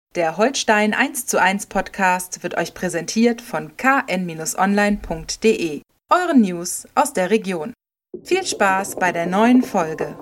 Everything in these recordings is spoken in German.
Der Holstein 1:1 Podcast wird euch präsentiert von kn-online.de, euren News aus der Region. Viel Spaß bei der neuen Folge.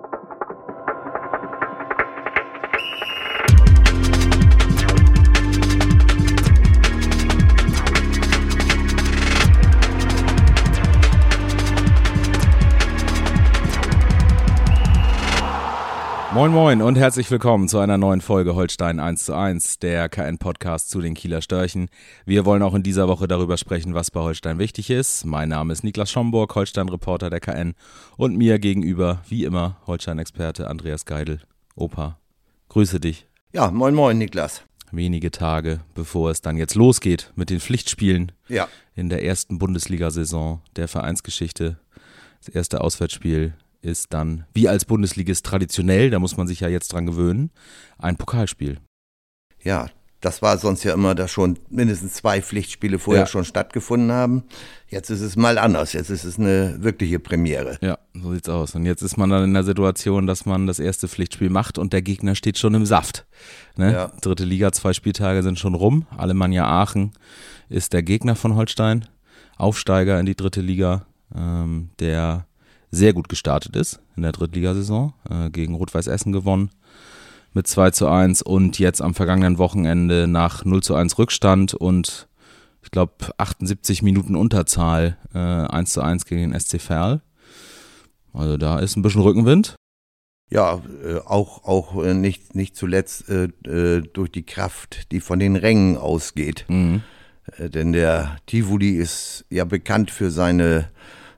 Moin Moin und herzlich willkommen zu einer neuen Folge Holstein 1:1, der KN-Podcast zu den Kieler Störchen. Wir wollen auch in dieser Woche darüber sprechen, was bei Holstein wichtig ist. Mein Name ist Niklas Schomburg, Holstein-Reporter der KN, und mir gegenüber, wie immer, Holstein-Experte Andreas Geidel. Opa, grüße dich. Ja, moin moin Niklas. Wenige Tage, bevor es dann jetzt losgeht mit den Pflichtspielen in der ersten Bundesliga-Saison der Vereinsgeschichte. Das erste Auswärtsspiel ist dann, wie als Bundesligist traditionell, da muss man sich ja jetzt dran gewöhnen, ein Pokalspiel. Ja, das war sonst ja immer, dass schon mindestens 2 Pflichtspiele vorher schon stattgefunden haben. Jetzt ist es mal anders, jetzt ist es eine wirkliche Premiere. Ja, so sieht's aus. Und jetzt ist man dann in der Situation, dass man das erste Pflichtspiel macht und der Gegner steht schon im Saft. Ne? Ja. Dritte Liga, 2 Spieltage sind schon rum. Alemannia Aachen ist der Gegner von Holstein, Aufsteiger in die dritte Liga, der sehr gut gestartet ist in der Drittligasaison, gegen Rot-Weiß Essen gewonnen mit 2:1 und jetzt am vergangenen Wochenende nach 0:1 Rückstand und ich glaube 78 Minuten Unterzahl 1:1 gegen den SC Verl. Also da ist ein bisschen Rückenwind. Ja, auch nicht zuletzt durch die Kraft, die von den Rängen ausgeht. Mhm. Denn der Tivoli ist ja bekannt für seine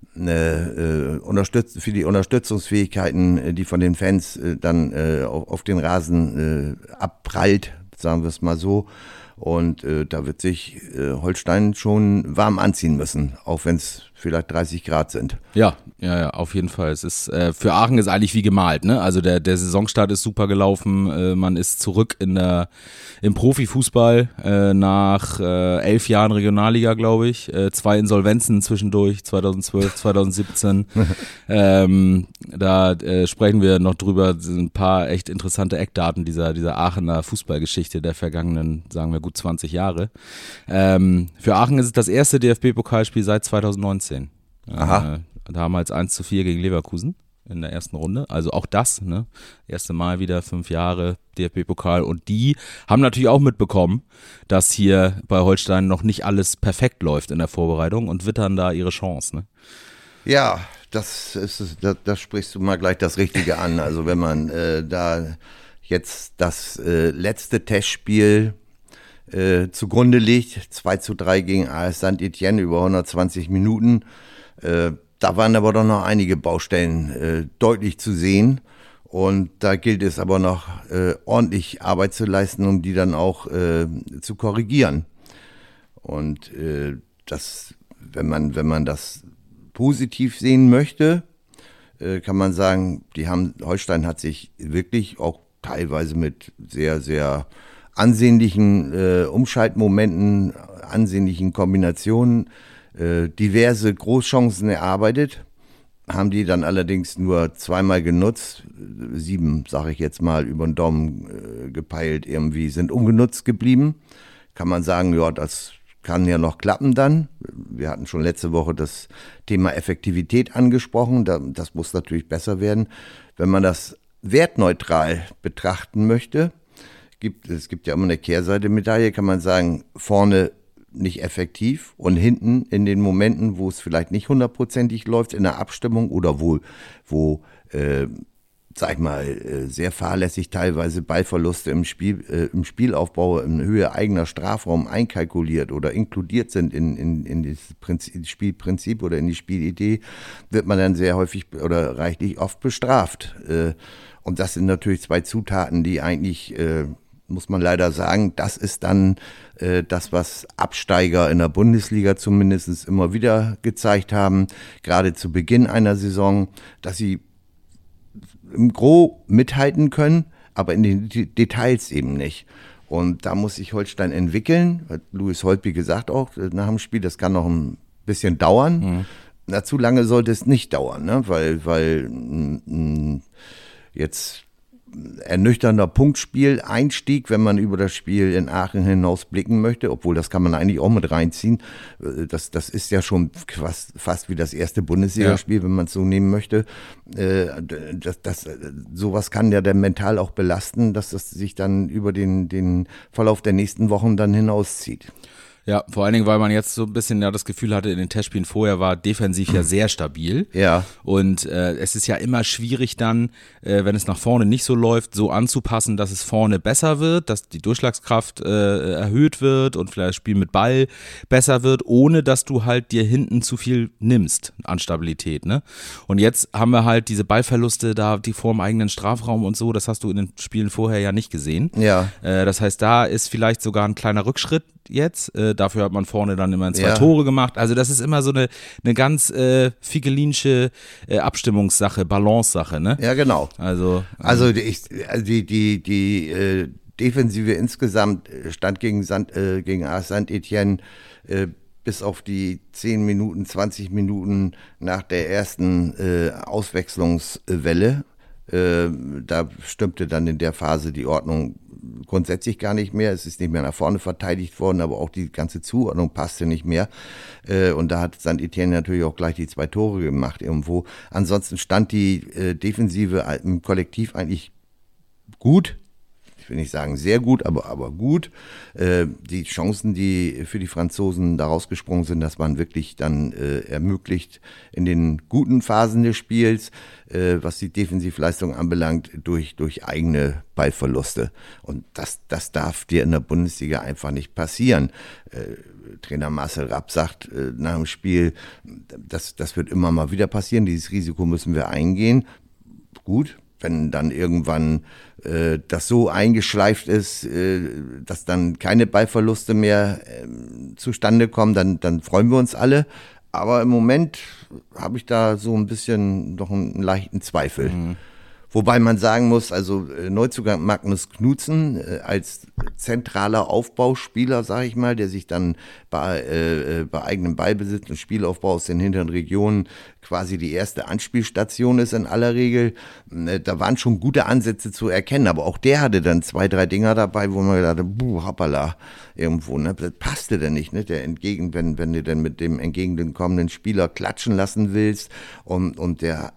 für die Unterstützungsfähigkeiten, die von den Fans dann auf den Rasen abprallt, sagen wir es mal so. Und da wird sich Holstein schon warm anziehen müssen, auch wenn es vielleicht 30 Grad sind. Ja, auf jeden Fall. Es ist für Aachen ist eigentlich wie gemalt, ne? Also der Saisonstart ist super gelaufen. Man ist zurück im Profifußball nach 11 Jahren Regionalliga, glaube ich. 2 Insolvenzen zwischendurch, 2012, 2017. Da sprechen wir noch drüber. Das sind ein paar echt interessante Eckdaten dieser Aachener Fußballgeschichte der vergangenen, sagen wir, gut 20 Jahre. Für Aachen ist es das erste DFB-Pokalspiel seit 2019. Damals 1:4 gegen Leverkusen in der ersten Runde. Also auch das, ne? Erste Mal wieder 5 Jahre DFB-Pokal. Und die haben natürlich auch mitbekommen, dass hier bei Holstein noch nicht alles perfekt läuft in der Vorbereitung und wittern da ihre Chance, ne? Ja, das sprichst du mal gleich das Richtige an. Also wenn man da jetzt das letzte Testspiel zugrunde liegt, 2:3 gegen AS Saint-Étienne über 120 Minuten. Da waren aber doch noch einige Baustellen deutlich zu sehen. Und da gilt es aber noch ordentlich Arbeit zu leisten, um die dann auch zu korrigieren. Und wenn man das positiv sehen möchte, kann man sagen, Holstein hat sich wirklich auch teilweise mit sehr, sehr ansehnlichen Umschaltmomenten, ansehnlichen Kombinationen, diverse Großchancen erarbeitet, haben die dann allerdings nur 2-mal genutzt, 7, sage ich jetzt mal, über den Daumen gepeilt, irgendwie sind ungenutzt geblieben. Kann man sagen, ja, das kann ja noch klappen dann. Wir hatten schon letzte Woche das Thema Effektivität angesprochen, das muss natürlich besser werden. Wenn man das wertneutral betrachten möchte, es gibt ja immer eine Kehrseite der Medaille, kann man sagen, vorne nicht effektiv und hinten in den Momenten, wo es vielleicht nicht 100%ig läuft in der Abstimmung oder wo sag ich mal, sehr fahrlässig teilweise Ballverluste im Spielaufbau in Höhe eigener Strafraum einkalkuliert oder inkludiert sind in das Spielprinzip oder in die Spielidee, wird man dann sehr häufig oder reichlich oft bestraft. Und das sind natürlich 2 Zutaten, die eigentlich muss man leider sagen, das ist dann das, was Absteiger in der Bundesliga zumindest immer wieder gezeigt haben, gerade zu Beginn einer Saison, dass sie im Gros mithalten können, aber in den Details eben nicht. Und da muss sich Holstein entwickeln, hat Louis Holtby gesagt auch nach dem Spiel, das kann noch ein bisschen dauern. Mhm. Na, zu lange sollte es nicht dauern, ne? Weil jetzt ernüchternder Punktspiel-Einstieg, wenn man über das Spiel in Aachen hinaus blicken möchte, obwohl das kann man eigentlich auch mit reinziehen. Das ist ja schon fast wie das erste Bundesligaspiel, wenn man es so nehmen möchte. Sowas kann ja dann mental auch belasten, dass das sich dann über den Verlauf der nächsten Wochen dann hinauszieht. Ja, vor allen Dingen, weil man jetzt so ein bisschen das Gefühl hatte, in den Testspielen vorher war defensiv ja sehr stabil. Ja. Und es ist ja immer schwierig dann, wenn es nach vorne nicht so läuft, so anzupassen, dass es vorne besser wird, dass die Durchschlagskraft erhöht wird und vielleicht das Spiel mit Ball besser wird, ohne dass du halt dir hinten zu viel nimmst an Stabilität, ne? Und jetzt haben wir halt diese Ballverluste da, die vor dem eigenen Strafraum und so, das hast du in den Spielen vorher ja nicht gesehen. Ja. Das heißt, da ist vielleicht sogar ein kleiner Rückschritt jetzt. Dafür hat man vorne dann immer 2 Tore gemacht. Also das ist immer so eine ganz figelinsche Abstimmungssache, Balance-Sache, ne? Ja, genau. Also die Defensive insgesamt stand gegen AS Saint-Etienne bis auf die 10 Minuten, 20 Minuten nach der ersten Auswechslungswelle. Da stimmte dann in der Phase die Ordnung grundsätzlich gar nicht mehr. Es ist nicht mehr nach vorne verteidigt worden, aber auch die ganze Zuordnung passte nicht mehr. Und da hat Saint-Etienne natürlich auch gleich die 2 Tore gemacht irgendwo. Ansonsten stand die Defensive im Kollektiv eigentlich gut. Ich will nicht sagen sehr gut, aber gut. Die Chancen, die für die Franzosen da rausgesprungen sind, das waren wirklich dann ermöglicht in den guten Phasen des Spiels, was die Defensivleistung anbelangt, durch eigene Ballverluste. Und das darf dir in der Bundesliga einfach nicht passieren. Trainer Marcel Rapp sagt nach dem Spiel, das wird immer mal wieder passieren, dieses Risiko müssen wir eingehen. Gut. Wenn dann irgendwann das so eingeschleift ist, dass dann keine Ballverluste mehr zustande kommen, dann freuen wir uns alle. Aber im Moment habe ich da so ein bisschen noch einen leichten Zweifel. Mhm. Wobei man sagen muss, also Neuzugang Magnus Knudsen als zentraler Aufbauspieler, sage ich mal, der sich dann bei eigenem Ballbesitz und Spielaufbau aus den hinteren Regionen quasi die erste Anspielstation ist in aller Regel. Da waren schon gute Ansätze zu erkennen, aber auch der hatte dann 2, 3 Dinger dabei, wo man gedacht hat, hoppala, irgendwo, ne? Das passte denn nicht, ne? Wenn du dann mit dem entgegenkommenden Spieler klatschen lassen willst und der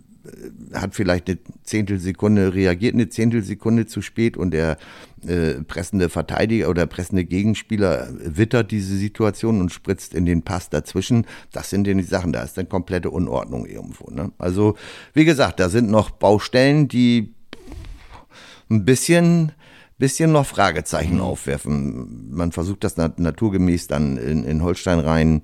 hat vielleicht eine Zehntelsekunde reagiert, eine Zehntelsekunde zu spät und der pressende Verteidiger oder pressende Gegenspieler wittert diese Situation und spritzt in den Pass dazwischen. Das sind ja die Sachen, da ist dann komplette Unordnung irgendwo, ne? Also, wie gesagt, da sind noch Baustellen, die ein bisschen noch Fragezeichen aufwerfen. Man versucht das naturgemäß dann in Holstein rein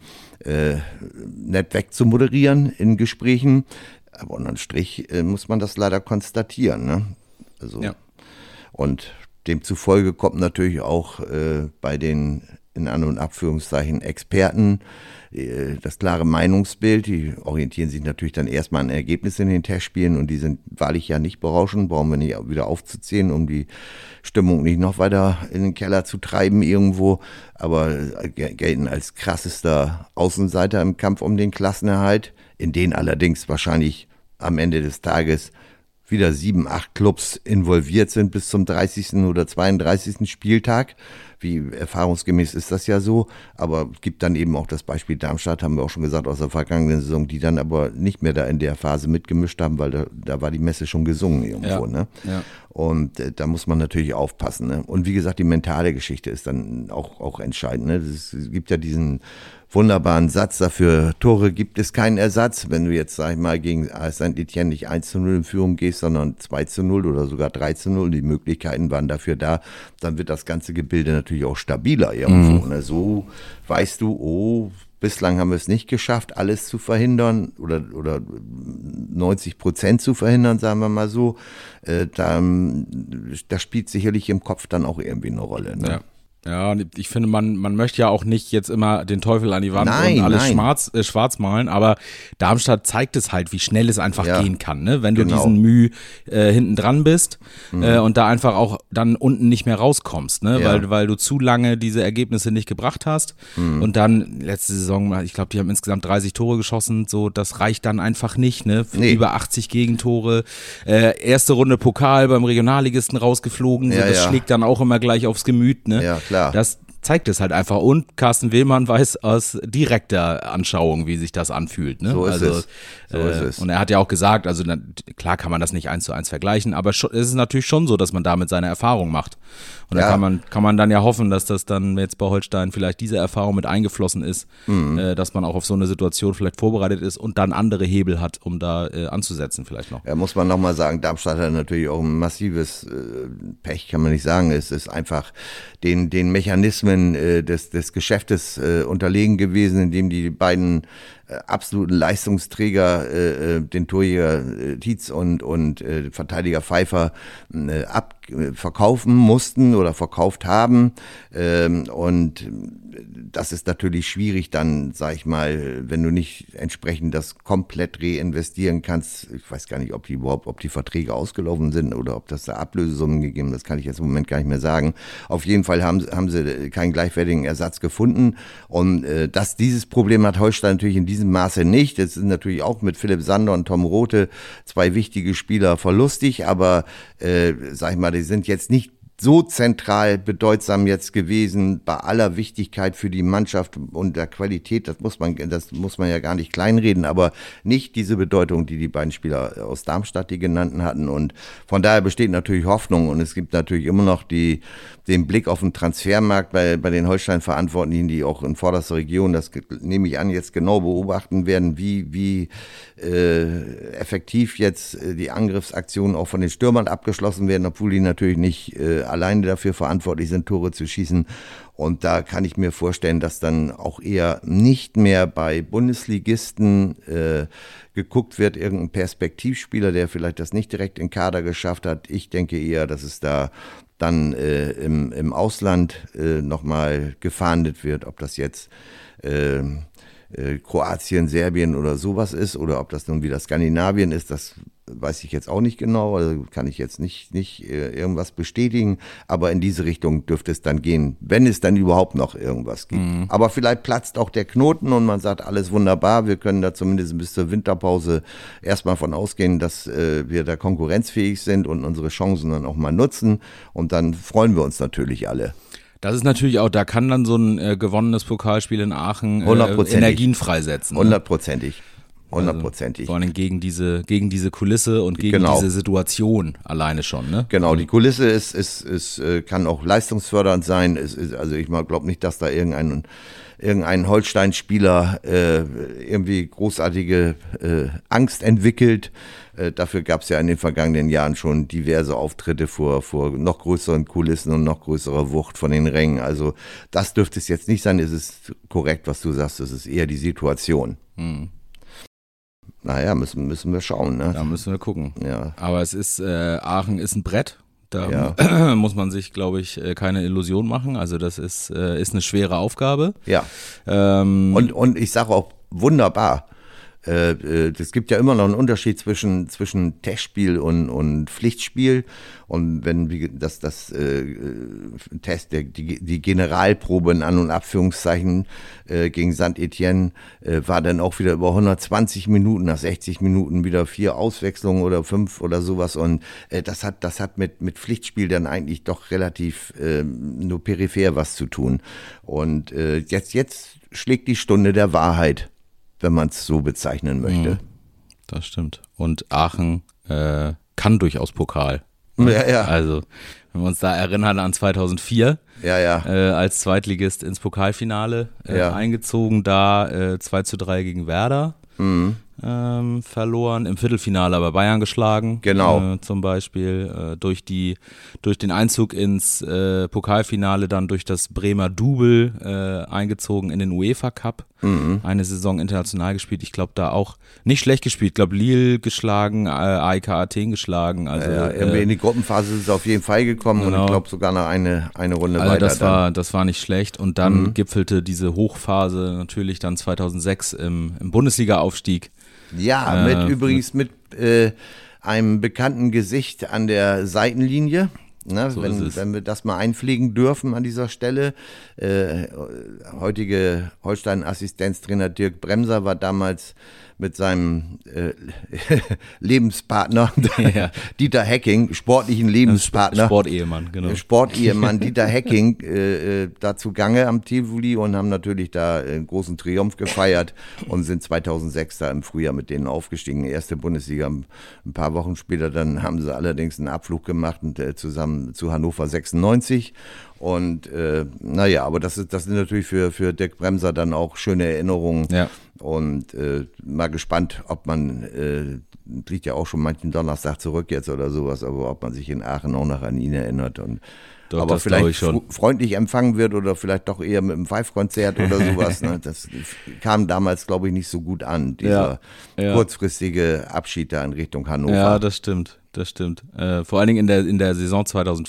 nett wegzumoderieren in Gesprächen. Aber unterm Strich muss man das leider konstatieren, ne? Also, ja. Und demzufolge kommt natürlich auch bei den, in An- und Abführungszeichen, Experten das klare Meinungsbild. Die orientieren sich natürlich dann erstmal an Ergebnissen in den Testspielen und die sind wahrlich ja nicht berauschend, brauchen wir nicht wieder aufzuzählen, um die Stimmung nicht noch weiter in den Keller zu treiben irgendwo, aber gelten als krassester Außenseiter im Kampf um den Klassenerhalt, in den allerdings wahrscheinlich am Ende des Tages wieder 7, 8 Clubs involviert sind bis zum 30. oder 32. Spieltag. Wie erfahrungsgemäß ist das ja so, aber es gibt dann eben auch das Beispiel Darmstadt, haben wir auch schon gesagt, aus der vergangenen Saison, die dann aber nicht mehr da in der Phase mitgemischt haben, weil da war die Messe schon gesungen irgendwo, ne? Ja. Und da muss man natürlich aufpassen, ne? Und wie gesagt, die mentale Geschichte ist dann auch entscheidend, ne? Es gibt ja diesen wunderbaren Satz dafür, Tore gibt es keinen Ersatz. Wenn du jetzt, sag ich mal, gegen AS Saint-Etienne nicht 1:0 in Führung gehst, sondern 2:0 oder sogar 3:0, die Möglichkeiten waren dafür da, dann wird das ganze Gebilde natürlich auch stabiler irgendwo. Ne? So weißt du, bislang haben wir es nicht geschafft, alles zu verhindern oder 90% zu verhindern, sagen wir mal so. Da spielt sicherlich im Kopf dann auch irgendwie eine Rolle. Ne? Ja. Ja, und ich finde, man möchte ja auch nicht jetzt immer den Teufel an die Wand Nein, und alles schwarz malen, aber Darmstadt zeigt es halt, wie schnell es einfach gehen kann, ne? Wenn du diesen Mühe hinten dran bist und da einfach auch dann unten nicht mehr rauskommst, ne? Weil du zu lange diese Ergebnisse nicht gebracht hast und dann letzte Saison, ich glaube, die haben insgesamt 30 Tore geschossen, so, das reicht dann einfach nicht, ne? Über 80 Gegentore, erste Runde Pokal beim Regionalligisten rausgeflogen, so, das schlägt dann auch immer gleich aufs Gemüt, ne? Ja, klar. Das zeigt es halt einfach. Und Carsten Wehlmann weiß aus direkter Anschauung, wie sich das anfühlt. Ne? So ist es. Und er hat ja auch gesagt, also klar kann man das nicht 1:1 vergleichen, aber es ist natürlich schon so, dass man damit seine Erfahrung macht. Und da kann man dann ja hoffen, dass das dann jetzt bei Holstein vielleicht diese Erfahrung mit eingeflossen ist, dass man auch auf so eine Situation vielleicht vorbereitet ist und dann andere Hebel hat, um da anzusetzen vielleicht noch. Ja, muss man nochmal sagen, Darmstadt hat natürlich auch ein massives Pech, kann man nicht sagen. Es ist einfach den Mechanismen des Geschäftes unterlegen gewesen, indem die beiden absoluten Leistungsträger, den Torjäger Tietz und Verteidiger Pfeiffer, verkaufen mussten oder verkauft haben. Und das ist natürlich schwierig dann, sag ich mal, wenn du nicht entsprechend das komplett reinvestieren kannst. Ich weiß gar nicht, ob die Verträge ausgelaufen sind oder ob das da Ablösesummen gegeben, das kann ich jetzt im Moment gar nicht mehr sagen. Auf jeden Fall haben sie keinen gleichwertigen Ersatz gefunden. Und dieses Problem hat Holstein natürlich in diesem Maße nicht. Es sind natürlich auch mit Philipp Sander und Tom Rothe zwei wichtige Spieler verlustig, aber sag ich mal, die sind jetzt nicht so zentral bedeutsam jetzt gewesen bei aller Wichtigkeit für die Mannschaft und der Qualität, das muss man ja gar nicht kleinreden, aber nicht diese Bedeutung, die beiden Spieler aus Darmstadt, die genannten, hatten, und von daher besteht natürlich Hoffnung und es gibt natürlich immer noch den Blick auf den Transfermarkt bei den Holstein-Verantwortlichen, die auch in vorderster Region, das nehme ich an, jetzt genau beobachten werden, wie effektiv jetzt die Angriffsaktionen auch von den Stürmern abgeschlossen werden, obwohl die natürlich nicht alleine dafür verantwortlich sind, Tore zu schießen. Und da kann ich mir vorstellen, dass dann auch eher nicht mehr bei Bundesligisten geguckt wird, irgendein Perspektivspieler, der vielleicht das nicht direkt in Kader geschafft hat. Ich denke eher, dass es da dann im Ausland nochmal gefahndet wird, ob das jetzt Kroatien, Serbien oder sowas ist oder ob das nun wieder Skandinavien ist, das weiß ich jetzt auch nicht genau, also kann ich jetzt nicht irgendwas bestätigen, aber in diese Richtung dürfte es dann gehen, wenn es dann überhaupt noch irgendwas gibt. Aber vielleicht platzt auch der Knoten und man sagt, alles wunderbar, wir können da zumindest bis zur Winterpause erstmal von ausgehen, dass wir da konkurrenzfähig sind und unsere Chancen dann auch mal nutzen und dann freuen wir uns natürlich alle. Das ist natürlich auch, da kann dann so ein gewonnenes Pokalspiel in Aachen Energien freisetzen. Hundertprozentig. Vor allem gegen diese Kulisse und gegen diese Situation alleine schon, ne? Genau, die Kulisse ist kann auch leistungsfördernd sein. Also ich glaube nicht, dass da irgendein Holstein-Spieler irgendwie großartige Angst entwickelt. Dafür gab es ja in den vergangenen Jahren schon diverse Auftritte vor noch größeren Kulissen und noch größerer Wucht von den Rängen. Also das dürfte es jetzt nicht sein. Es ist korrekt, was du sagst. Es ist eher die Situation. Naja, müssen wir schauen. Ne? Da müssen wir gucken. Ja. Aber es ist, Aachen ist ein Brett. Da muss man sich, glaube ich, keine Illusion machen. Also das ist eine schwere Aufgabe. Ja. Und ich sage auch wunderbar. Es gibt ja immer noch einen Unterschied zwischen Testspiel und Pflichtspiel. Und wenn das Test, die Generalprobe in An- und Abführungszeichen gegen Saint-Étienne war dann auch wieder über 120 Minuten, nach 60 Minuten wieder 4 Auswechslungen oder 5 oder sowas. Und das hat mit Pflichtspiel dann eigentlich doch relativ nur peripher was zu tun. Und jetzt schlägt die Stunde der Wahrheit, wenn man es so bezeichnen möchte. Das stimmt. Und Aachen kann durchaus Pokal. Ja. Also, wenn wir uns da erinnern an 2004, als Zweitligist ins Pokalfinale eingezogen, da 2:3 gegen Werder verloren, im Viertelfinale aber Bayern geschlagen. Genau. Zum Beispiel durch den Einzug ins Pokalfinale dann durch das Bremer Double eingezogen in den UEFA Cup. eine Saison international gespielt. Ich glaube, da auch nicht schlecht gespielt. Ich glaube, Lille geschlagen, AEK Athen geschlagen. Also, in die Gruppenphase ist es auf jeden Fall gekommen und ich glaube sogar noch eine Runde weiter. Das war nicht schlecht und dann gipfelte diese Hochphase natürlich dann 2006 im Bundesliga-Aufstieg. Ja, übrigens mit einem bekannten Gesicht an der Seitenlinie. Ne, so wenn wir das mal einpflegen dürfen an dieser Stelle. Heutige Holstein-Assistenztrainer Dirk Bremser war damals mit seinem Lebenspartner Dieter Hecking, sportlichen Lebenspartner. Sportehemann, genau. Sportehemann Dieter Hecking da zugange am Tivoli und haben natürlich da einen großen Triumph gefeiert und sind 2006 da im Frühjahr mit denen aufgestiegen. Erste Bundesliga. Ein paar Wochen später dann haben sie allerdings einen Abflug gemacht und zusammen zu Hannover 96. Und aber das sind natürlich für Dirk Bremser dann auch schöne Erinnerungen. Ja. Und mal gespannt, ob man, liegt ja auch schon manchen Donnerstag zurück jetzt oder sowas, aber ob man sich in Aachen auch noch an ihn erinnert und Doch, aber vielleicht freundlich empfangen wird oder vielleicht doch eher mit einem Pfeifkonzert oder sowas. Ne? Das kam damals, glaube ich, nicht so gut an, dieser kurzfristige Abschied da in Richtung Hannover. Ja, das stimmt. Vor allen Dingen in der Saison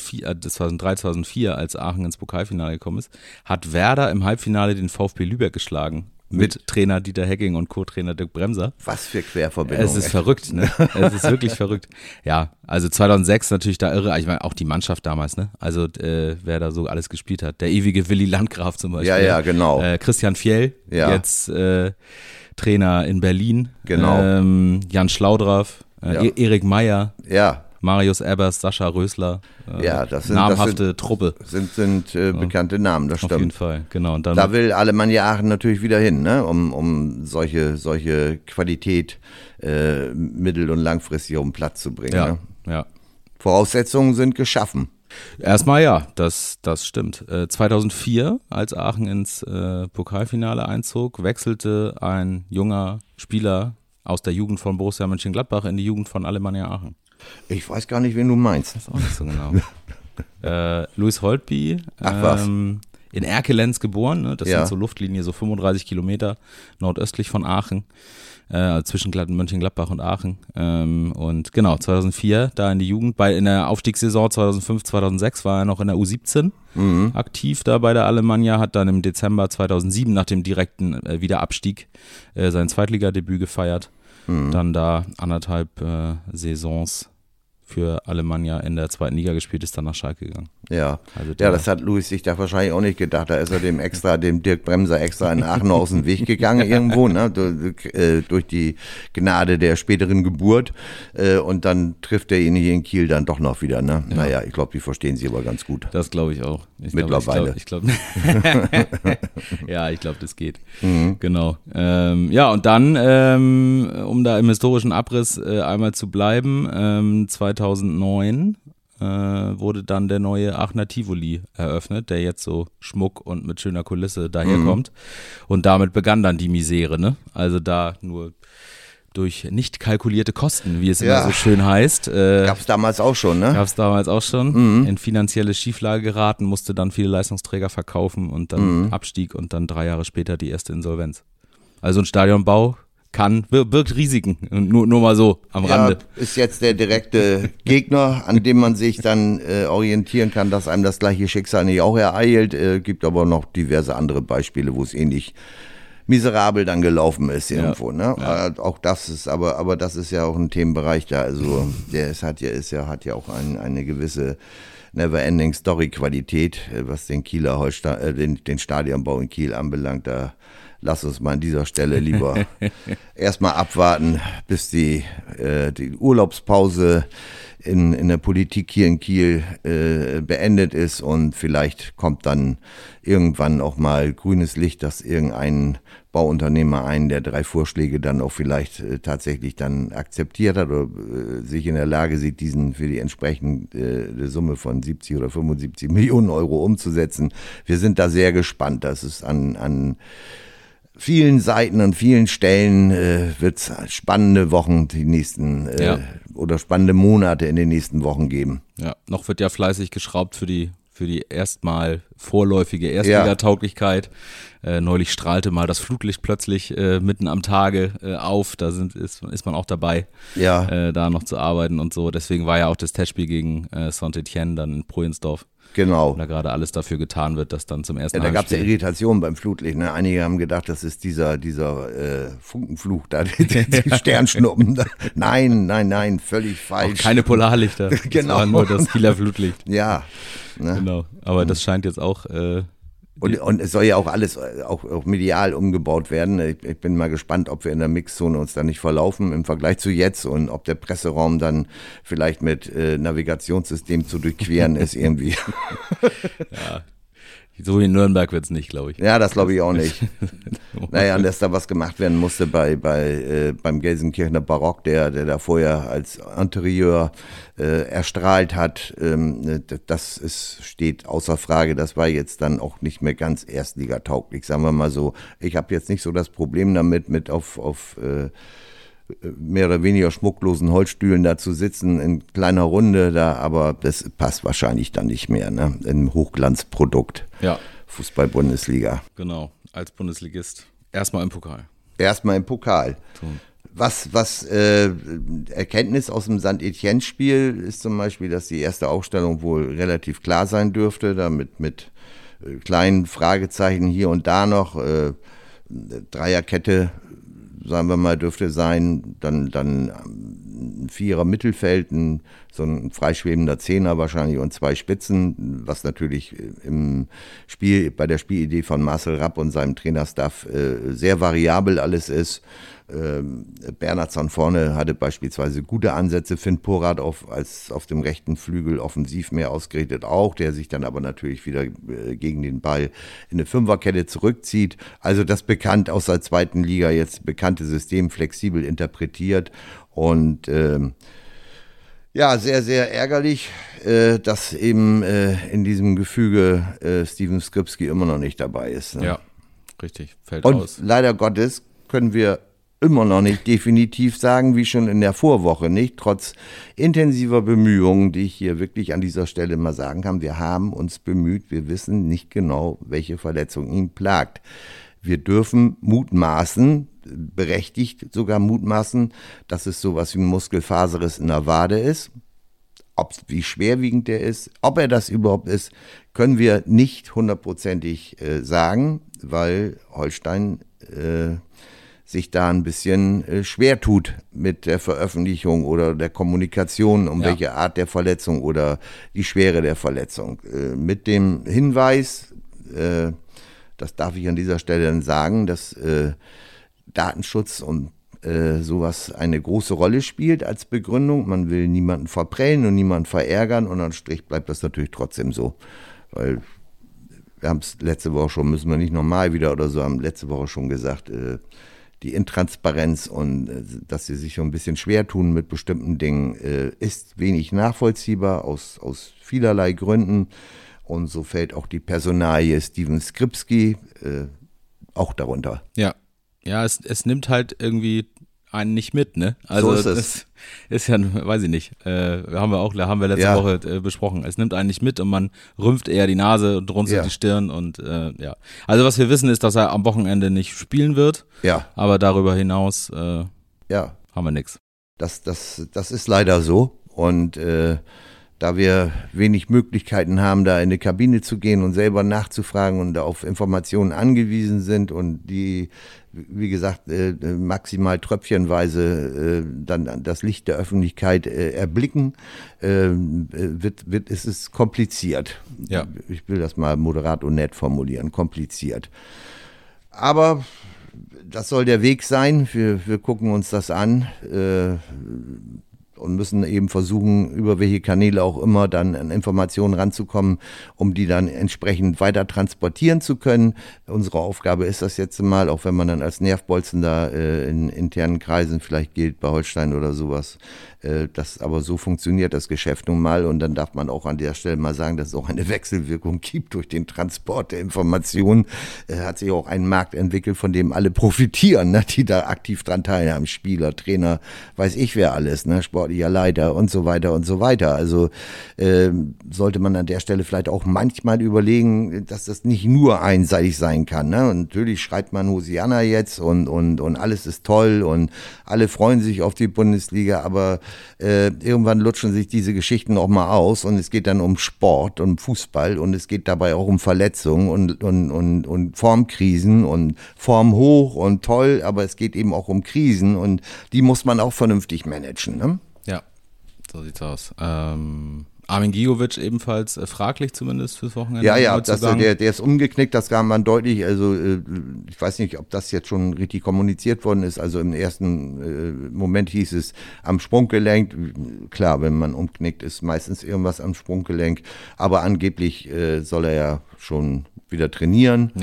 2003, als Aachen ins Pokalfinale gekommen ist, hat Werder im Halbfinale den VfB Lübeck geschlagen. Mit Trainer Dieter Hecking und Co-Trainer Dirk Bremser. Was für Querverbindungen. Es ist verrückt, ne? Es ist wirklich verrückt. Ja, also 2006 natürlich da irre. Ich meine, auch die Mannschaft damals, ne? Also wer da so alles gespielt hat. Der ewige Willi Landgraf zum Beispiel. Ja, genau. Christian Fjell, jetzt Trainer in Berlin. Genau. Jan Schlaudraff, Erik Meyer. Ja. Marius Ebers, Sascha Rösler, das sind namhafte Truppe. Sind bekannte Namen, das stimmt. Auf jeden Fall, genau. Und dann da will Alemannia Aachen natürlich wieder hin, ne? um solche Qualität mittel- und langfristig auf den Platz zu bringen. Ja, ne? ja. Voraussetzungen sind geschaffen. Erstmal ja, das stimmt. 2004, als Aachen ins Pokalfinale einzog, wechselte ein junger Spieler aus der Jugend von Borussia Mönchengladbach in die Jugend von Alemannia Aachen. Ich weiß gar nicht, wen du meinst. Das ist auch nicht so genau. Luis Holtby, in Erkelenz geboren, ne? Das sind so Luftlinie, so 35 Kilometer nordöstlich von Aachen, zwischen Mönchengladbach und Aachen. Und genau, 2004 da in die Jugend, in der Aufstiegssaison 2005, 2006 war er noch in der U17 aktiv da bei der Alemannia, hat dann im Dezember 2007 nach dem direkten Wiederabstieg sein Zweitligadebüt gefeiert. Dann da 1,5 Saisons für Alemannia in der zweiten Liga gespielt, ist dann nach Schalke gegangen. Ja, also das hat Luis sich da wahrscheinlich auch nicht gedacht. Da ist er dem Dirk Bremser extra in Aachen aus dem Weg gegangen irgendwo, ne? Durch die Gnade der späteren Geburt. Und dann trifft er ihn hier in Kiel dann doch noch wieder. Ne? Ja. Naja, ich glaube, die verstehen sie aber ganz gut. Das glaube ich auch. Mittlerweile. Ich glaube, ja, ich glaube, das geht. Genau. Und dann, um da im historischen Abriss einmal zu bleiben, 2009 wurde dann der neue Aachener Tivoli eröffnet, der jetzt so Schmuck und mit schöner Kulisse daherkommt. Und damit begann dann die Misere, ne? Also da nur durch nicht kalkulierte Kosten, wie es immer so schön heißt. Gab es damals auch schon, ne? Gab es damals auch schon. In finanzielle Schieflage geraten, musste dann viele Leistungsträger verkaufen und dann Abstieg und dann 3 Jahre später die erste Insolvenz. Also ein Stadionbau birgt Risiken, nur mal so am Rande. Ist jetzt der direkte Gegner, an dem man sich dann orientieren kann, dass einem das gleiche Schicksal nicht auch ereilt. Gibt aber noch diverse andere Beispiele, wo es ähnlich miserabel dann gelaufen ist irgendwo. Ne? Ja. Auch das ist, aber das ist ja auch ein Themenbereich da. Also hat ja auch eine gewisse Never-Ending-Story-Qualität, was den Kieler den Stadionbau in Kiel anbelangt. Da lass uns mal an dieser Stelle lieber erstmal abwarten, bis die Urlaubspause in der Politik hier in Kiel beendet ist und vielleicht kommt dann irgendwann auch mal grünes Licht, dass irgendein Bauunternehmer einen der 3 Vorschläge dann auch vielleicht tatsächlich dann akzeptiert hat oder sich in der Lage sieht, diesen für die entsprechende Summe von 70 oder 75 Millionen Euro umzusetzen. Wir sind da sehr gespannt. Das ist an vielen Seiten und vielen Stellen wird es spannende Wochen die nächsten oder spannende Monate in den nächsten Wochen geben. Ja, noch wird ja fleißig geschraubt für die für die erstmal vorläufige Erstligatauglichkeit. Neulich strahlte mal das Flutlicht plötzlich mitten am Tage auf, da ist man auch dabei, da noch zu arbeiten und so. Deswegen war ja auch das Testspiel gegen Saint-Étienne dann in Projensdorf. Genau. Da gerade alles dafür getan wird, dass dann zum ersten Mal. Da gab es ja Irritationen beim Flutlicht. Ne? Einige haben gedacht, das ist dieser Funkenfluch da, die Sternschnuppen. Nein, völlig falsch. Auch keine Polarlichter. Genau. Das war nur das Kieler Flutlicht. Ja. Ne? Genau. Aber das scheint jetzt auch. Und es soll ja auch alles auch medial umgebaut werden. Ich bin mal gespannt, ob wir in der Mixzone uns da nicht verlaufen im Vergleich zu jetzt und ob der Presseraum dann vielleicht mit Navigationssystem zu durchqueren ist irgendwie. Ja. So wie in Nürnberg wird es nicht, glaube ich. Ja, das glaube ich auch nicht. Naja, und dass da was gemacht werden musste beim Gelsenkirchener Barock, der da vorher als Interieur erstrahlt hat, steht außer Frage. Das war jetzt dann auch nicht mehr ganz erstligatauglich, sagen wir mal so. Ich habe jetzt nicht so das Problem damit, mit auf mehr oder weniger schmucklosen Holzstühlen da zu sitzen in kleiner Runde da, aber das passt wahrscheinlich dann nicht mehr, ne? Im Hochglanzprodukt. Ja. Fußball-Bundesliga. Genau, als Bundesligist. Erstmal im Pokal. Was Erkenntnis aus dem Saint-Étienne-Spiel ist zum Beispiel, dass die erste Aufstellung wohl relativ klar sein dürfte, damit mit kleinen Fragezeichen hier und da noch, Dreierkette, sagen wir mal, dürfte sein, dann ein Vierer Mittelfeld, so ein freischwebender Zehner wahrscheinlich und 2 Spitzen, was natürlich im Spiel, bei der Spielidee von Marcel Rapp und seinem Trainerstaff sehr variabel alles ist. Bernhardsson vorne hatte beispielsweise gute Ansätze, Finn Porat als auf dem rechten Flügel offensiv mehr ausgerichtet auch, der sich dann aber natürlich wieder gegen den Ball in eine Fünferkette zurückzieht. Also das bekannt aus der zweiten Liga jetzt bekannte System flexibel interpretiert und ja, sehr, sehr ärgerlich, dass eben in diesem Gefüge Steven Skripski immer noch nicht dabei ist. Ne? Ja, richtig, fällt aus. Und leider Gottes können wir immer noch nicht definitiv sagen, wie schon in der Vorwoche nicht, trotz intensiver Bemühungen, die ich hier wirklich an dieser Stelle mal sagen kann. Wir haben uns bemüht, wir wissen nicht genau, welche Verletzung ihn plagt. Wir dürfen mutmaßen, berechtigt sogar mutmaßen, dass es sowas wie ein Muskelfaserriss in der Wade ist. Wie schwerwiegend der ist, ob er das überhaupt ist, können wir nicht hundertprozentig sagen, weil Holstein sich da ein bisschen schwer tut mit der Veröffentlichung oder der Kommunikation, welche Art der Verletzung oder die Schwere der Verletzung. Mit dem Hinweis, das darf ich an dieser Stelle dann sagen, dass Datenschutz und sowas eine große Rolle spielt als Begründung. Man will niemanden verprellen und niemanden verärgern und am Strich bleibt das natürlich trotzdem so. Weil wir haben es letzte Woche schon, müssen wir nicht nochmal wieder oder so, haben letzte Woche schon gesagt, die Intransparenz und dass sie sich so ein bisschen schwer tun mit bestimmten Dingen, ist wenig nachvollziehbar aus vielerlei Gründen. Und so fällt auch die Personalie Steven Skripski auch darunter. Ja, es nimmt halt irgendwie einen nicht mit, ne? Also so ist das ist ja, weiß ich nicht, haben wir letzte Woche besprochen. Es nimmt einen nicht mit und man rümpft eher die Nase und runzelt die Stirn und ja. Also was wir wissen ist, dass er am Wochenende nicht spielen wird. Ja. Aber darüber hinaus haben wir nichts. Das ist leider so und da wir wenig Möglichkeiten haben, da in eine Kabine zu gehen und selber nachzufragen und auf Informationen angewiesen sind und die, wie gesagt, maximal tröpfchenweise dann das Licht der Öffentlichkeit erblicken, ist es kompliziert. Ja. Ich will das mal moderat und nett formulieren, kompliziert. Aber das soll der Weg sein. Wir gucken uns das an. Und müssen eben versuchen, über welche Kanäle auch immer dann an Informationen ranzukommen, um die dann entsprechend weiter transportieren zu können. Unsere Aufgabe ist das jetzt mal, auch wenn man dann als Nervbolzen da in internen Kreisen vielleicht gilt, bei Holstein oder sowas. Aber so funktioniert das Geschäft nun mal und dann darf man auch an der Stelle mal sagen, dass es auch eine Wechselwirkung gibt durch den Transport der Informationen. Hat sich auch ein Markt entwickelt, von dem alle profitieren, ne, die da aktiv dran teilhaben. Spieler, Trainer, weiß ich wer alles, ne, sportliche sportlicher Leiter und so weiter und so weiter. Also sollte man an der Stelle vielleicht auch manchmal überlegen, dass das nicht nur einseitig sein kann. Ne? Und natürlich schreibt man Hosianna jetzt und alles ist toll und alle freuen sich auf die Bundesliga, aber irgendwann lutschen sich diese Geschichten auch mal aus und es geht dann um Sport, um Fußball und es geht dabei auch um Verletzungen und Formkrisen und Form hoch und toll, aber es geht eben auch um Krisen und die muss man auch vernünftig managen. Ne? Ja, so sieht's aus. Armin Gigovic ebenfalls fraglich zumindest fürs Wochenende. Ja, der ist umgeknickt, das kam man deutlich, also ich weiß nicht, ob das jetzt schon richtig kommuniziert worden ist, also im ersten Moment hieß es am Sprunggelenk, klar, wenn man umknickt, ist meistens irgendwas am Sprunggelenk, aber angeblich soll er ja schon wieder trainieren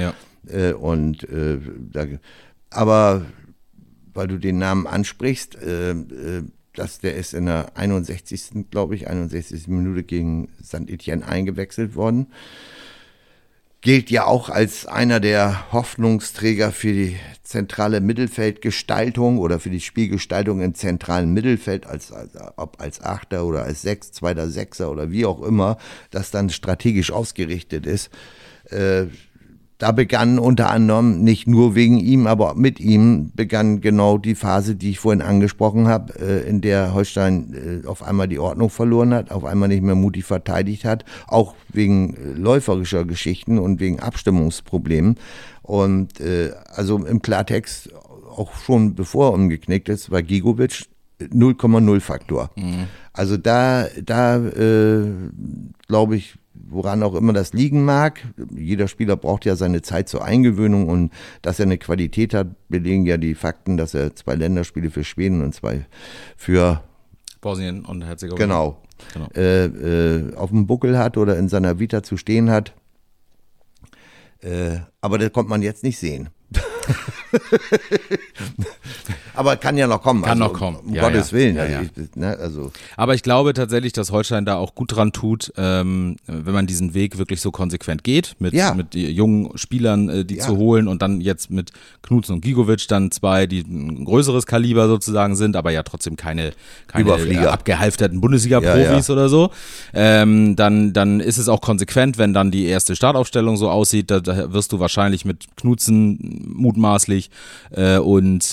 aber weil du den Namen ansprichst, der ist in der 61. Minute gegen St. Etienne eingewechselt worden. Gilt ja auch als einer der Hoffnungsträger für die zentrale Mittelfeldgestaltung oder für die Spielgestaltung im zentralen Mittelfeld, ob als Achter oder als zweiter Sechser oder wie auch immer, das dann strategisch ausgerichtet ist. Da begann unter anderem, nicht nur wegen ihm, aber mit ihm, begann genau die Phase, die ich vorhin angesprochen habe, in der Holstein auf einmal die Ordnung verloren hat, auf einmal nicht mehr mutig verteidigt hat, auch wegen läuferischer Geschichten und wegen Abstimmungsproblemen. Und also im Klartext, auch schon bevor er umgeknickt ist, war Gigovic 0,0 Faktor. Mhm. Also da glaube ich, woran auch immer das liegen mag. Jeder Spieler braucht ja seine Zeit zur Eingewöhnung und dass er eine Qualität hat, belegen ja die Fakten, dass er 2 Länderspiele für Schweden und 2 für Bosnien und Herzegowina auf dem Buckel hat oder in seiner Vita zu stehen hat. Aber das kommt man jetzt nicht sehen. Aber kann ja noch kommen. Um Gottes Willen. Aber ich glaube tatsächlich, dass Holstein da auch gut dran tut, wenn man diesen Weg wirklich so konsequent geht, mit jungen Spielern, die zu holen und dann jetzt mit Knudsen und Gigovic dann 2, die ein größeres Kaliber sozusagen sind, aber ja trotzdem keine abgehalfterten Bundesliga-Profis oder so. Dann ist es auch konsequent, wenn dann die erste Startaufstellung so aussieht, da wirst du wahrscheinlich mit Knudsen mutmaßlich und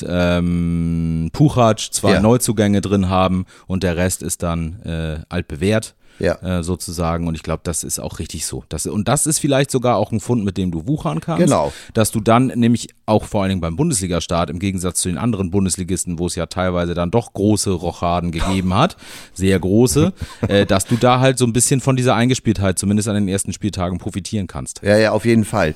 Puchac 2 Neuzugänge drin haben und der Rest ist dann altbewährt. Sozusagen und ich glaube, das ist auch richtig so. Und das ist vielleicht sogar auch ein Fund, mit dem du wuchern kannst, genau. Dass du dann nämlich auch vor allen Dingen beim Bundesliga-Start im Gegensatz zu den anderen Bundesligisten, wo es ja teilweise dann doch große Rochaden gegeben hat, sehr große, dass du da halt so ein bisschen von dieser Eingespieltheit zumindest an den ersten Spieltagen profitieren kannst. Ja, auf jeden Fall.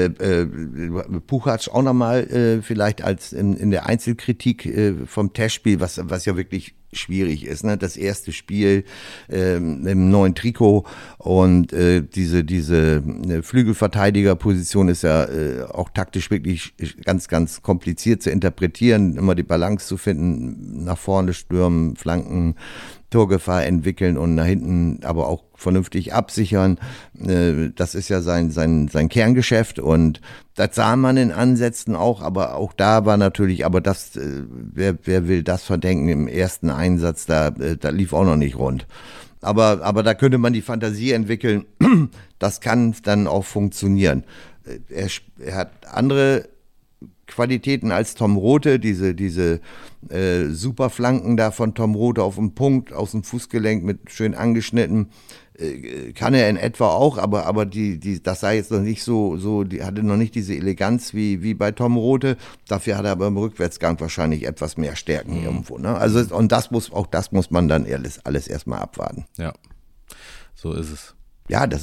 Puchac auch nochmal vielleicht als in der Einzelkritik vom Testspiel, was ja wirklich schwierig ist, ne? Das erste Spiel im neuen Trikot und diese Flügelverteidigerposition ist ja auch taktisch wirklich ganz, ganz kompliziert zu interpretieren, immer die Balance zu finden, nach vorne stürmen, Flanken, Torgefahr entwickeln und nach hinten aber auch vernünftig absichern. Das ist ja sein Kerngeschäft und das sah man in Ansätzen auch, aber auch da war natürlich, aber das, wer will das verdenken im ersten Einsatz, da lief auch noch nicht rund. Aber da könnte man die Fantasie entwickeln, das kann dann auch funktionieren. Er hat andere Qualitäten als Tom Rothe, diese Superflanken da von Tom Rothe auf dem Punkt, aus dem Fußgelenk mit schön angeschnitten, kann er in etwa auch, aber das sah jetzt noch nicht so, die hatte noch nicht diese Eleganz wie bei Tom Rothe, dafür hat er aber im Rückwärtsgang wahrscheinlich etwas mehr Stärken irgendwo, ne? Also, und das muss man dann alles erstmal abwarten. Ja, so ist es. Ja, das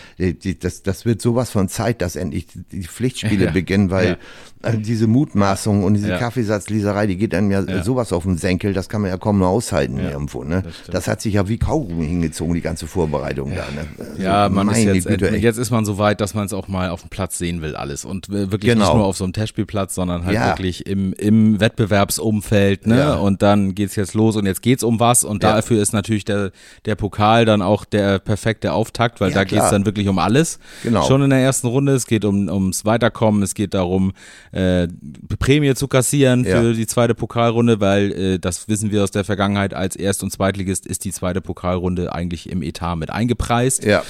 wird sowas von Zeit, dass endlich die Pflichtspiele beginnen, weil diese Mutmaßung und diese Kaffeesatzleserei, die geht einem sowas auf den Senkel, das kann man ja kaum nur aushalten irgendwo, ne? Das hat sich ja wie Kaugummi hingezogen, die ganze Vorbereitung da, ne? Also ja, man ist jetzt ist man so weit, dass man es auch mal auf dem Platz sehen will, alles. Und wirklich nicht nur auf so einem Testspielplatz, sondern halt wirklich im Wettbewerbsumfeld, ne? Ja. Und dann geht's jetzt los und jetzt geht's um was und dafür ist natürlich der Pokal dann auch der perfekte Auftakt. gesagt, weil da geht es dann wirklich um alles. Genau. Schon in der ersten Runde, es geht ums Weiterkommen, es geht darum, Prämie zu kassieren für die zweite Pokalrunde, weil das wissen wir aus der Vergangenheit, als Erst- und Zweitligist ist die zweite Pokalrunde eigentlich im Etat mit eingepreist. Ja.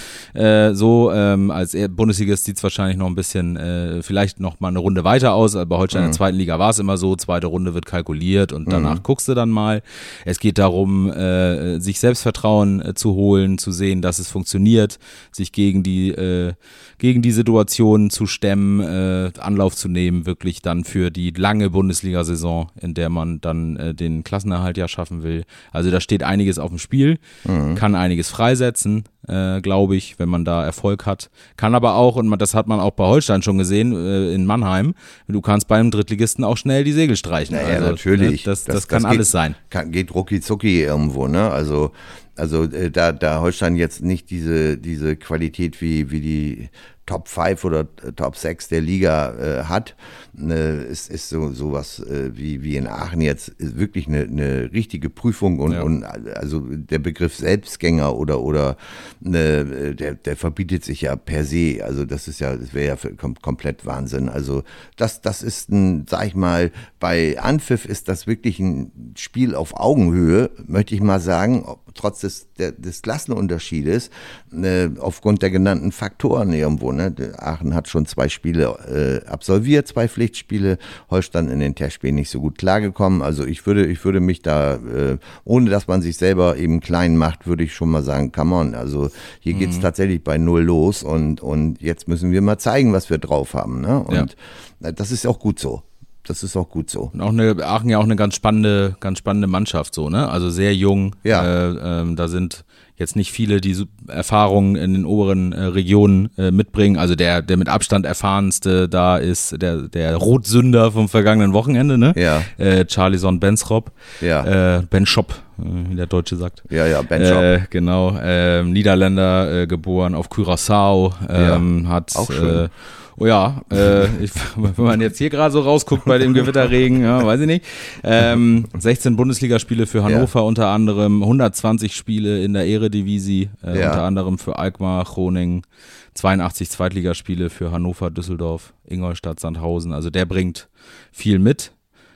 Als Bundesligist sieht es wahrscheinlich noch ein bisschen, vielleicht noch mal eine Runde weiter aus, aber bei Holstein in der zweiten Liga war es immer so, zweite Runde wird kalkuliert und danach guckst du dann mal. Es geht darum, sich Selbstvertrauen zu holen, zu sehen, dass es funktioniert, sich gegen die Situation zu stemmen, Anlauf zu nehmen, wirklich dann für die lange Bundesliga-Saison, in der man dann den Klassenerhalt ja schaffen will. Also da steht einiges auf dem Spiel, kann einiges freisetzen, glaube ich, wenn man da Erfolg hat. Kann aber auch, und das hat man auch bei Holstein schon gesehen, in Mannheim, du kannst beim Drittligisten auch schnell die Segel streichen. Naja, also, natürlich. Ne, das kann alles sein. Geht rucki-zucki irgendwo, ne? Also da Holstein jetzt nicht diese Qualität wie die Top 5 oder Top 6 der Liga hat, ist sowas wie in Aachen jetzt wirklich eine richtige Prüfung und also der Begriff Selbstgänger oder der verbietet sich ja per se, also das wäre ja komplett Wahnsinn. Also das ist sag ich mal, bei Anpfiff ist das wirklich ein Spiel auf Augenhöhe, möchte ich mal sagen, trotz des Klassenunterschiedes, aufgrund der genannten Faktoren irgendwo. Ne? Aachen hat schon 2 Spiele absolviert, 2 Pflichtspiele, Holstein in den Testspielen nicht so gut klargekommen. Also ich würde mich da, ohne dass man sich selber eben klein macht, würde ich schon mal sagen, come on. Also hier geht's tatsächlich bei 0 los und jetzt müssen wir mal zeigen, was wir drauf haben. Ne? Und das ist auch gut so. Das ist auch gut so. Und Aachen ja auch eine ganz spannende Mannschaft so, ne? Also sehr jung. Ja. Da sind jetzt nicht viele, die Erfahrungen in den oberen Regionen mitbringen. Also der mit Abstand erfahrenste da ist der Rotsünder vom vergangenen Wochenende, ne? Ja. Charlison Benschop. Ja. Benschop, wie der Deutsche sagt. Ja, Benschop. Genau. Niederländer, geboren auf Curaçao. Hat auch schön. Wenn man jetzt hier gerade so rausguckt bei dem Gewitterregen, weiß ich nicht. 16 Bundesligaspiele für Hannover unter anderem, 120 Spiele in der Eredivisie, unter anderem für Alkmaar, Groningen, 82 Zweitligaspiele für Hannover, Düsseldorf, Ingolstadt, Sandhausen. Also der bringt viel mit.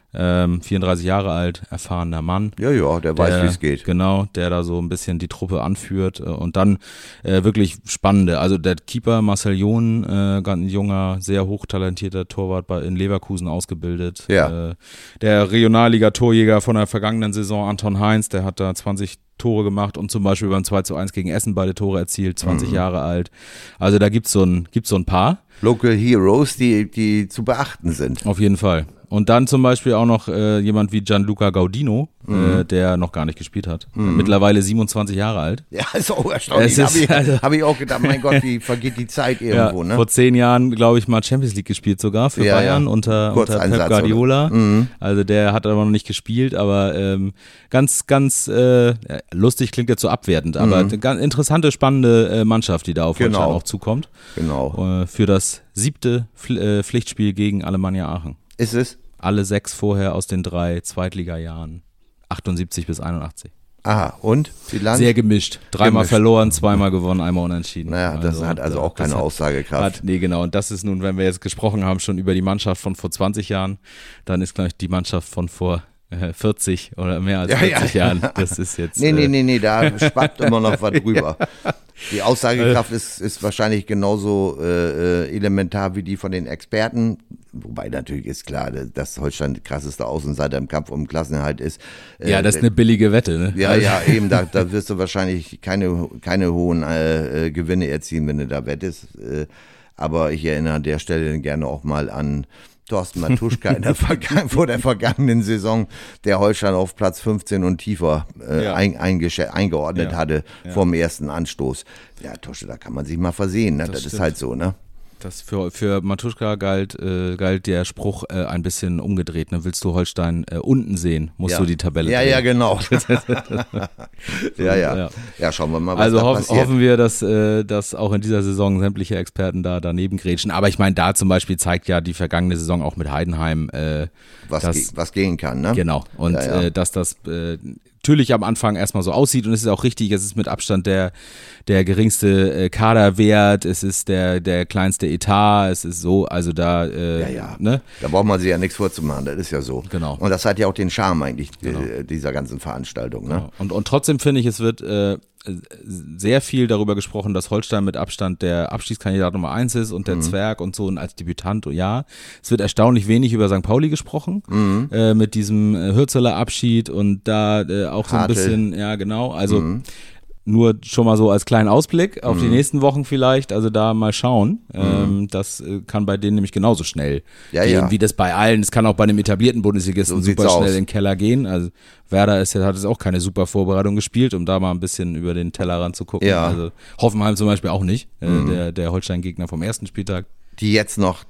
34 Jahre alt, erfahrener Mann. Ja, der weiß, wie es geht. Genau, der da so ein bisschen die Truppe anführt und dann wirklich spannende, also der Keeper Marcel John, ganz junger, sehr hochtalentierter Torwart in Leverkusen ausgebildet. Ja. Der Regionalliga-Torjäger von der vergangenen Saison, Anton Heinz, der hat da 20 Tore gemacht und zum Beispiel beim 2:1 gegen Essen beide Tore erzielt, 20 Jahre alt. Also da gibt's so ein paar. Local Heroes, die zu beachten sind. Auf jeden Fall. Und dann zum Beispiel auch noch jemand wie Gianluca Gaudino, der noch gar nicht gespielt hat. Mittlerweile 27 Jahre alt. Ja, ist auch erstaunlich. Hab ich auch gedacht, mein Gott, wie vergeht die Zeit irgendwo. Ne? Vor 10 Jahren, glaube ich, mal Champions League gespielt sogar für Bayern unter Pep Guardiola. Also der hat aber noch nicht gespielt, aber ganz, ganz lustig klingt jetzt so abwertend, aber ganz interessante, spannende Mannschaft, die da auf Holstein auch zukommt. Genau. Für das 7. Pflichtspiel gegen Alemannia Aachen. Ist es? Alle 6 vorher aus den 3 Zweitliga-Jahren, 78 bis 81. Aha, und? Bilanz? Sehr gemischt. 3-mal verloren, 2-mal gewonnen, 1-mal unentschieden. Naja, das hat also auch keine Aussagekraft. Nee, genau. Und das ist nun, wenn wir jetzt gesprochen haben, schon über die Mannschaft von vor 20 Jahren, dann ist gleich die Mannschaft von vor 40 oder mehr als 40 Jahren. Das ist jetzt. Nee, da schwappt immer noch was drüber. Die Aussagekraft ist wahrscheinlich genauso elementar wie die von den Experten. Wobei natürlich ist klar, dass Holstein die krasseste Außenseiter im Kampf um Klassenerhalt ist. Ja, das ist eine billige Wette, ne? Ja, eben, da wirst du wahrscheinlich keine hohen Gewinne erzielen, wenn du da wettest. Aber ich erinnere an der Stelle gerne auch mal an Thorsten Matuschka vor der vergangenen Saison, der Holstein auf Platz 15 und tiefer eingeordnet hatte vom ersten Anstoß. Ja, Tosche, da kann man sich mal versehen, ne? Das ist halt so, ne? Das für Matuschka galt der Spruch ein bisschen umgedreht. Ne? Willst du Holstein unten sehen, musst du die Tabelle drehen. Ja, genau. Ja, schauen wir mal, was also da passiert. Hoffen wir, dass auch in dieser Saison sämtliche Experten da daneben grätschen. Aber ich meine, da zum Beispiel zeigt ja die vergangene Saison auch mit Heidenheim, was gehen kann, ne? Genau. Und dass das natürlich am Anfang erstmal so aussieht und es ist auch richtig, es ist mit Abstand der geringste Kaderwert, es ist der kleinste Etat, es ist so, also da, ne? Da braucht man sich ja nichts vorzumachen, das ist ja so. Genau. Und das hat ja auch den Charme eigentlich dieser ganzen Veranstaltung, ne? Genau. Und trotzdem finde ich, es wird sehr viel darüber gesprochen, dass Holstein mit Abstand der Abstiegskandidat Nummer 1 ist und der Zwerg und so und als Debütant, ja. Es wird erstaunlich wenig über St. Pauli gesprochen, mit diesem Hürzeler Abschied und da auch so ein bisschen, ja genau, also nur schon mal so als kleinen Ausblick auf die nächsten Wochen vielleicht, also da mal schauen. Das kann bei denen nämlich genauso schnell gehen, wie das bei allen. Es kann auch bei einem etablierten Bundesligisten so super schnell in den Keller gehen. Also Werder hat jetzt auch keine super Vorbereitung gespielt, um da mal ein bisschen über den Tellerrand zu gucken. Ja. Also Hoffenheim zum Beispiel auch nicht, der Holstein-Gegner vom ersten Spieltag. Die jetzt noch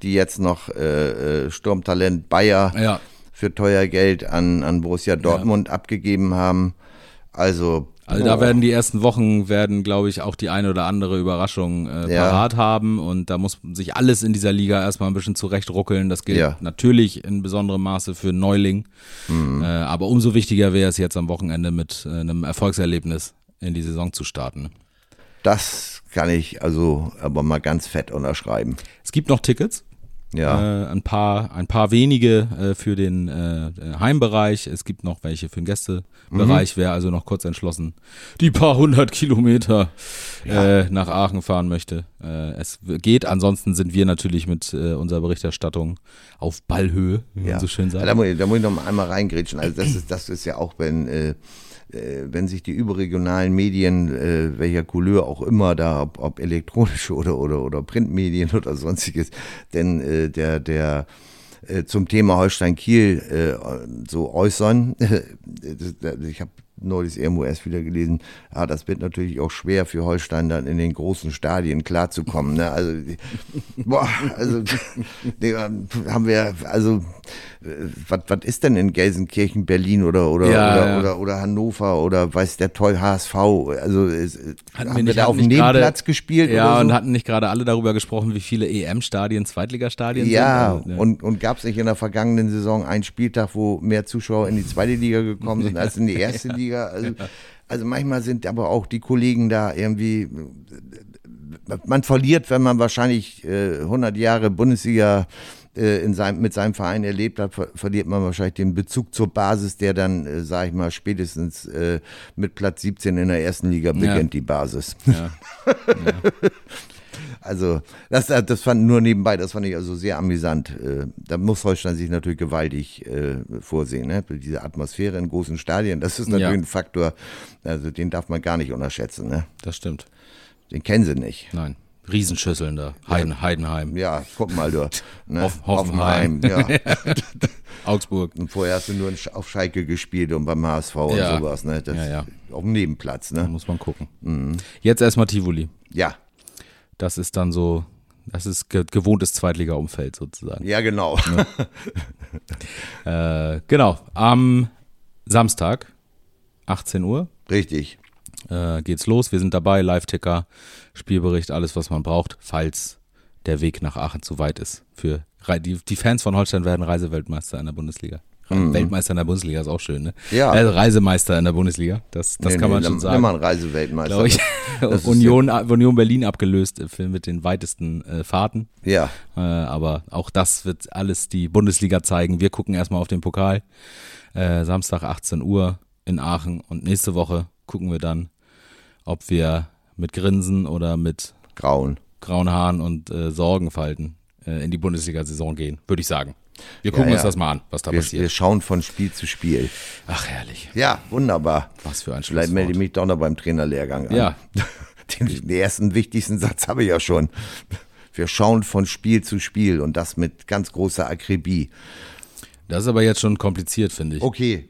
Sturmtalent Bayer für teuer Geld an Borussia Dortmund abgegeben haben. Also da werden die ersten Wochen, glaube ich, auch die eine oder andere Überraschung parat haben und da muss sich alles in dieser Liga erstmal ein bisschen zurechtruckeln. Das gilt natürlich in besonderem Maße für Neuling, aber umso wichtiger wäre es jetzt am Wochenende mit einem Erfolgserlebnis in die Saison zu starten. Das kann ich also aber mal ganz fett unterschreiben. Es gibt noch Tickets. Ja. Ein paar wenige für den Heimbereich. Es gibt noch welche für den Gästebereich. Wer also noch kurz entschlossen die paar 100 Kilometer nach Aachen fahren möchte. Es geht. Ansonsten sind wir natürlich mit unserer Berichterstattung auf Ballhöhe, wie man so schön sagt. Da muss ich noch einmal reingrätschen. Also das ist ja auch, wenn sich die überregionalen Medien, welcher Couleur auch immer da, ob elektronische oder Printmedien oder sonstiges, denn der zum Thema Holstein-Kiel so äußern, ich habe neulich irgendwo erst wieder gelesen, das wird natürlich auch schwer für Holstein dann in den großen Stadien klarzukommen. Ne? Also haben wir, was ist denn in Gelsenkirchen, Berlin oder Hannover oder weiß der Teufel HSV? Also haben wir da auf dem Nebenplatz gespielt? Ja, oder so? Und hatten nicht gerade alle darüber gesprochen, wie viele EM-Stadien, Zweitligastadien sind? Also, und gab es nicht in der vergangenen Saison einen Spieltag, wo mehr Zuschauer in die zweite Liga gekommen sind als in die erste Liga? Also manchmal sind aber auch die Kollegen da irgendwie, man verliert, wenn man wahrscheinlich 100 Jahre Bundesliga mit seinem Verein erlebt hat, verliert man wahrscheinlich den Bezug zur Basis, der dann, sag ich mal, spätestens mit Platz 17 in der ersten Liga beginnt, die Basis. Ja. Also das fand nur nebenbei, das fand ich also sehr amüsant. Da muss Holstein sich natürlich gewaltig vorsehen. Ne? Diese Atmosphäre in großen Stadien, das ist natürlich ein Faktor, also den darf man gar nicht unterschätzen. Ne? Das stimmt. Den kennen sie nicht. Nein. Riesenschüsseln da. Heidenheim. Ja, guck mal dort. Ne? Hoffenheim. Ja. Augsburg. Und vorher hast du nur auf Schalke gespielt und beim HSV und sowas. Ne? Das auf dem Nebenplatz. Ne? Da muss man gucken. Jetzt erstmal Tivoli. Ja. Das ist dann so, das ist gewohntes Zweitliga-Umfeld sozusagen. Ja, genau. Ne? Genau, am Samstag, 18 Uhr. Richtig. Geht's los, wir sind dabei, Live-Ticker, Spielbericht, alles was man braucht, falls der Weg nach Aachen zu weit ist. Die Fans von Holstein werden Reiseweltmeister in der Bundesliga. Weltmeister in der Bundesliga ist auch schön, ne? Ja. Also Reisemeister in der Bundesliga, das kann man schon sagen. Immer ein Reiseweltmeister. Ich. Union Berlin abgelöst mit den weitesten Fahrten. Ja. Aber auch das wird alles die Bundesliga zeigen. Wir gucken erstmal auf den Pokal. Samstag 18 Uhr in Aachen und nächste Woche gucken wir dann, ob wir mit Grinsen oder mit grauen Haaren und Sorgenfalten in die Bundesliga-Saison gehen, würde ich sagen. Wir gucken uns das mal an, was da passiert. Wir schauen von Spiel zu Spiel. Ach, herrlich. Ja, wunderbar. Was für ein Schlusswort. Vielleicht melde ich mich doch noch beim Trainerlehrgang an. Ja. Den ersten wichtigsten Satz habe ich ja schon. Wir schauen von Spiel zu Spiel und das mit ganz großer Akribie. Das ist aber jetzt schon kompliziert, finde ich. Okay.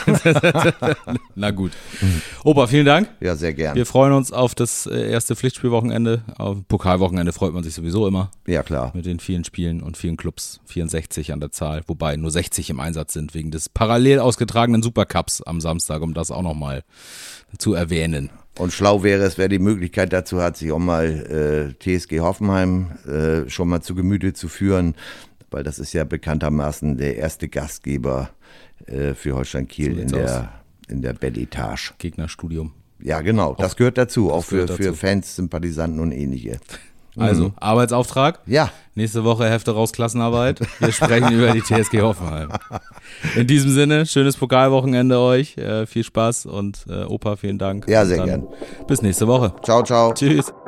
Na gut. Opa, vielen Dank. Ja, sehr gern. Wir freuen uns auf das erste Pflichtspielwochenende. Auf Pokalwochenende freut man sich sowieso immer. Ja, klar. Mit den vielen Spielen und vielen Clubs. 64 an der Zahl, wobei nur 60 im Einsatz sind, wegen des parallel ausgetragenen Supercups am Samstag, um das auch nochmal zu erwähnen. Und schlau wäre es, wer die Möglichkeit dazu hat, sich auch mal TSG Hoffenheim schon mal zu Gemüte zu führen, weil das ist ja bekanntermaßen der erste Gastgeber für Holstein Kiel in der Belletage. Gegnerstudium. Ja, genau, das gehört dazu, auch für Fans, Sympathisanten und ähnliche. Also, Arbeitsauftrag. Ja. Nächste Woche Hefte raus, Klassenarbeit. Wir sprechen über die TSG Hoffenheim. In diesem Sinne, schönes Pokalwochenende euch. Viel Spaß und Opa, vielen Dank. Ja, sehr gern. Bis nächste Woche. Ciao, ciao. Tschüss.